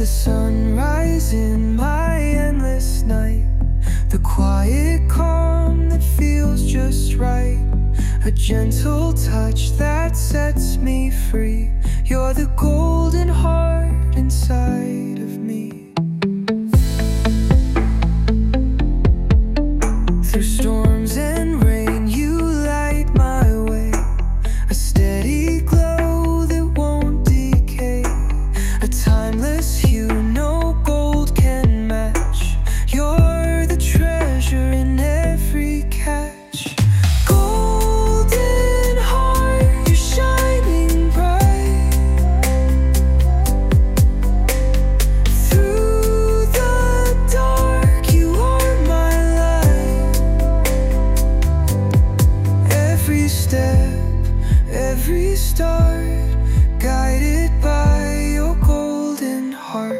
the sunrise in my endless night, the quiet calm that feels just right, a gentle touch that sets me free. You're the golden heart inside of me. Through storms and rain, you light my way, a steady glow that won't decay, a timeless hue no gold can match. You're the treasure in every catch. Golden heart, you're shining bright through the dark. You are my light. Every step, every start, guided by your golden heart.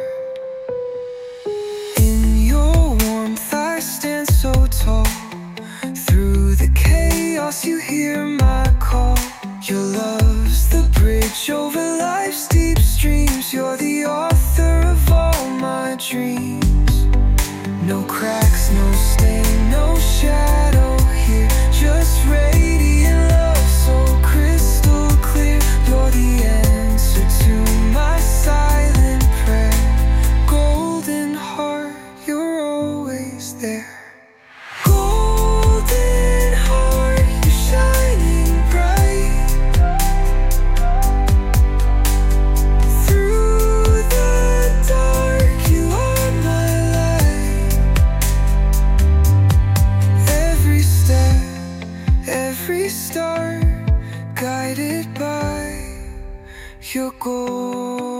In your warmth I stand so tall. Through the chaos you hear my call. Your love's the bridge over life's deep streams. You're the author of all my dreams. No cracks, no stain, no shadow here, just radiant love so crystal clear. You're the answer to my silent prayer. Golden heart, you're always there. Golden heart, you're shining bright through the dark. You are my light. Every step, every start, guided by your gold.